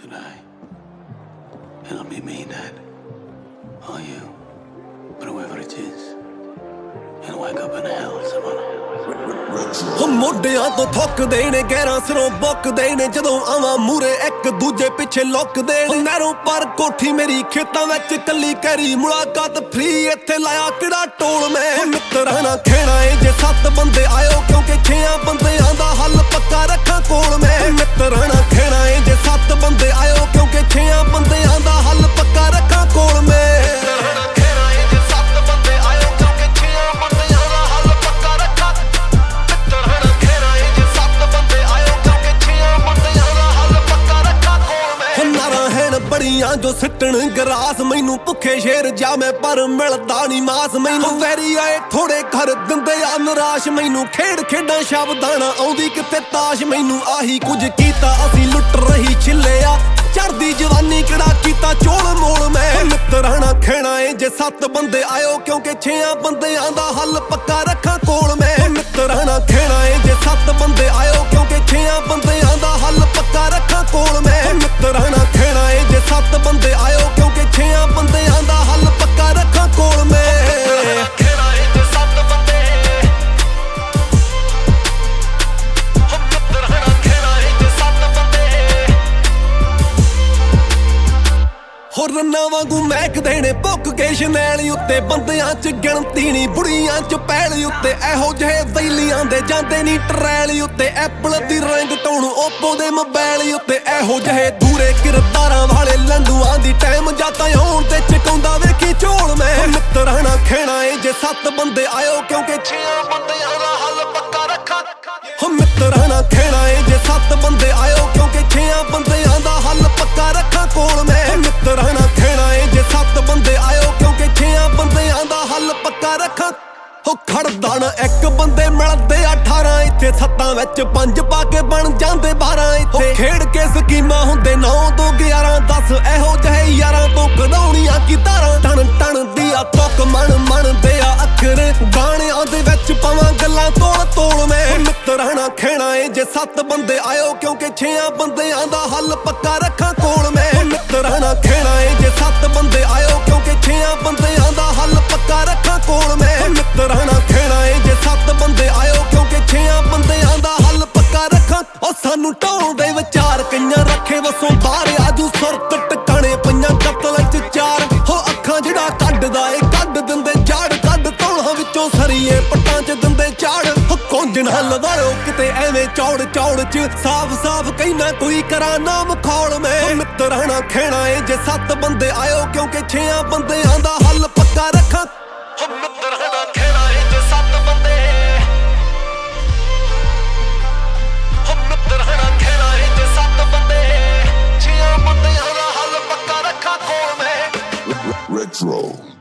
tonight. It'll be me, Dad. Or you. But whoever it is, he'll wake up in hell tomorrow. ਮੋਢਿਆਂ ਤੋਂ ਥੁੱਕਦੇ ਨੇ ਗਹਿਰਾਂ ਸਿਰੋਂ ਬੁੱਕਦੇ ਨੇ ਜਦੋਂ ਆਵਾਂ ਮੂਰੇ ਇੱਕ ਦੂਜੇ ਪਿੱਛੇ ਲੁੱਕਦੇ ਨੇ ਨਹਿਰੋਂ ਪਰ ਕੋਠੀ ਮੇਰੀ ਖੇਤਾਂ ਵਿੱਚ ਕੱਲੀ ਕਰੀ ਮੁਲਾਕਾਤ ਫ੍ਰੀ ਇੱਥੇ ਲਾਇਆ ਕਿਹੜਾ ਟੋਲ ਮੈਂ ਮਿੱਤਰਾਂ ਨਾਲ ਖੇਣਾ ਏ ਜੇ 7 ਬੰਦੇ ਆਇਓ ਕਿਉਂਕਿ 6 ਬੰਦਿਆਂ ਦਾ ਹੱਲ ਪੱਕਾ ਰੱਖਾਂ ਕੋਲ ਮੈਂ ਮਿੱਤਰਾਂ ਨਾਲ ਖੇਣਾ ਏ ਜੇ 7 ਬੰਦੇ ਆਇਓ ਕਿਉਂਕਿ 6 ਬੰਦਿਆਂ ਦਾ ਹੱਲ ਪੱਕਾ ਰੱਖਾਂ ਕੋਲ ਮੈਂ ਬੜੀਆਂ ਜੋ ਸਿੱਟਣ ਗਰਾਸ ਮੈਨੂੰ ਭੁੱਖੇ ਸ਼ੇਰ ਜਾ ਮੈਂ ਪਰ ਮਿਲਦਾ ਨਹੀਂ ਮਾਸ ਮੈਨੂੰ ਵੈਰੀ ਆਏ ਥੋੜੇ ਘਰ ਦਿੰਦੇ ਆ ਨਿਰਾਸ਼ ਮੈਨੂੰ ਖੇਡ ਖੇਡਾਂ ਸ਼ਬਦਾਂ ਨਾ ਆਉਂਦੀ ਕਿਤੇ ਤਾਸ਼ ਮੈਨੂੰ ਆਹੀ ਕੁਝ ਕੀਤਾ ਅਸੀਂ ਲੁੱਟ ਰਹੀ ਛਿੱਲਿਆ ਚੜਦੀ ਜਵਾਨੀ ਕਿਹੜਾ ਕੀਤਾ ਚੋਲ ਮੋਲ ਮੈਂ ਮਿੱਤਰਾਂ ਨਾਲ ਖੇਣਾ ਏ ਜੇ 7 ਬੰਦੇ ਆਇਓ ਕਿਉਂਕਿ 6 ਬੰਦਿਆਂ ਦਾ ਹੱਲ ਪੱਕਾ ਰੱਖਾਂ ਕੋਲ ਮੈਂ ਮਿੱਤਰਾਂ ਨਾਲ ਖੇਣਾ ਏ ਜੇ 7 ਬੰਦੇ ਆਇਓ ਕਿਉਂਕਿ 6 ਬੰਦਿਆਂ ਦਾ ਹੱਲ ਪੱਕਾ ਰੱਖਾਂ ਕੋਲ ਮੈਂ ਮਿੱਤਰਾਂ ਨਾਲ ਖੇਣਾ ਏ ਜੇ 7 ਬੰਦੇ ਆਇਓ ਕਿਉਂਕਿ 6 ਬੰਦਿਆਂ ਦਾ ਹੱਲ ਪੱਕਾ ਰੱਖਾਂ ਕੋਲ ਮੈਂ ਰੰਨਾਂ ਵਾਂਗੂ ਮਹਿਕਦੇ ਨੇ ਭੁੱਕ ਕੇ ਸ਼ਨੈਲ ਉੱਤੇ ਬੰਦਿਆਂ 'ਚ ਗਿਣਤੀ ਨਹੀਂ ਬੁੜੀਆਂ 'ਚ ਪੈਲ ਉੱਤੇ ਇਹੋ ਜਿਹੇ ਵੈਲੀਆਂ ਦੇ ਜਾਂਦੇ ਨਹੀਂ ਟਰੈਲ ਉੱਤੇ ਐਪਲ ਦੀ ਰਿੰਗ ਟੋਨ ਓਪੋ ਦੇ ਮੋਬਾਈਲ ਉੱਤੇ ਇਹੋ ਜਿਹੇ ਦੂਰੇ ਕਿਰਦਾਰਾਂ ਵਾਲੇ ਲੰਡੂਆਂ ਦੀ ਟਾਈਮ ਜਾਤਾਂ ਆਉਣ ਤੇ ਚਕਾਉਂਦਾ ਵੇਖੀ ਝੋਲ ਮੈਂ ਮਿੱਤਰਾਂ ਨਾਲ ਖੇਣਾ ਏ ਜੇ 7 ਬੰਦੇ ਆਇਓ ਕਿਉਂਕਿ 6 ਬੰਦਿਆਂ ਦਾ ਹੱਲ ਪੱਕਾ ਰੱਖਾਂ ਹੋ ਮਿੱਤਰਾਂ ਨਾਲ ਖੇਣਾ ਏ ਜੇ 7 ਬੰਦੇ ਆਇਓ ਕਿਉਂਕਿ 6 ਬੰਦਿਆਂ ਦਾ ਹੱਲ ਪੱਕਾ ਰੱਖਾਂ ਕੋਲ ਮੈਂ ਮਿੱਤਰਾਂ ਨਾਲ ਖੇਣਾ ਏ ਜੇ 7 ਬੰਦੇ ਆਇਓ ਕਿਉਂਕਿ 6 ਬੰਦਿਆਂ ਦਾ ਹੱਲ ਪੱਕਾ ਰੱਖਾਂ ਹੋ ਖੜਦਾ ਨਾ ਇੱਕ ਬੰਦੇ ਮਿਲਦੇ 18 ਇੱਥੇ 7 ਵਿੱਚ 5 ਪਾ ਕੇ ਬਣ ਜਾਂਦੇ 12 ਇੱਥੇ ਖੇਡ ਕੇ ਸਕੀਮਾਂ ਹੁੰਦੇ 9 ਤੋਂ 11 10 ਇਹੋ ਜਿਹੇ ਯਾਰਾਂ ਤੋਂ ਕਢਾਉਣੀਆਂ ਕੀ ਤਾਰਾਂ ਟਣ ਟਣ ਦੀ ਆ ਤੁੱਕ ਮਣ ਦੇ ਆ ਅੱਖਰ ਗਾਣਿਆਂ ਦੇ ਵਿੱਚ ਪਾਵਾਂ ਗੱਲਾਂ ਤੋਲ ਤੋਲ ਮੈਂ ਮਿੱਤਰਾਂ ਨਾਲ ਖੇਣਾ ਏ ਜੇ 7 ਬੰਦੇ ਆਇਓ ਕਿਉਂਕਿ 6 ਬੰਦਿਆਂ ਦਾ ਹੱਲ ਪੱਕਾ ਰੱਖਾਂ ਕੋਲ ਮੈਂ ਮਿੱਤਰਾਂ ਨਾਲ ਖੇਣਾ ਏ ਜੇ 7 ਬੰਦੇ ਆਇਓ ਕਿਉਂਕਿ 6 ਬੰਦਿਆਂ ਦਾ ਹੱਲ ਪੱਕਾ ਰੱਖਾਂ ਕੋਲ ਮੈਂ ਮਿੱਤਰਾਂ ਨਾਲ ਖੇਣਾ ਏ ਜੇ 7 ਬੰਦੇ ਆਇਓ ਕਿਉਂਕਿ 6 ਬੰਦਿਆਂ ਦਾ ਹੱਲ ਪੱਕਾ ਰੱਖਾਂ ਉਹ ਸਾਨੂੰ ਢਾਉਣ ਦੇ ਵਿਚਾਰ ਕਈਆਂ ਰੱਖੇ ਵਸੋਂ ਬਾਹਰ ਆਜੂ ਸੁਰਤ ਟਿਕਾਣੇ ਪਈਆਂ ਕਤਲ 'ਚ ਚਾਰ ਹੋ ਅੱਖਾਂ ਜਿਹੜਾ ਕੱਢਦਾ ਏ ਕੱਢ ਦਿੰਦੇ ਝਾੜ ਕੱਢ ਧੌਲਾਂ ਵਿੱਚੋਂ ਸਰੀਏ ਪੱਟਾਂ 'ਚ ਦਿੰਦੇ ਝਾੜ ਹੋ ਕੋਂਜਣਾ ਲਵਾਇਓ ਕਿਤੇ ਐਵੇਂ ਚੌੜ ਚੌੜ 'ਚ ਸਾਫ਼ ਕਹਿਣਾ ਕੋਈ ਕਰਾਂ ਨਾ ਮਖੌਲ ਮੈਂ ਮਿੱਤਰਾਂ ਨਾਲ ਖੇਣਾ ਏ ਜੇ 7 ਬੰਦੇ ਆਇਓ ਕਿਉਂਕਿ 6 ਬੰਦਿਆਂ ਦਾ ਹੱਲ ਪੱਕਾ ਰੱਖਾਂ ਮਿੱਤਰਾਂ ਨਾਲ ਖੇਣਾ ਏ ਜੇ 7 ਬੰਦੇ ਮਿੱਤਰਾਂ ਨਾਲ ਖੇਣਾ ਏ ਜੇ 7 ਬੰਦੇ 6 ਬੰਦਿਆਂ ਦਾ ਹੱਲ ਪੱਕਾ ਰੱਖਾਂ ਕੋਲ ਮੈਂ Retro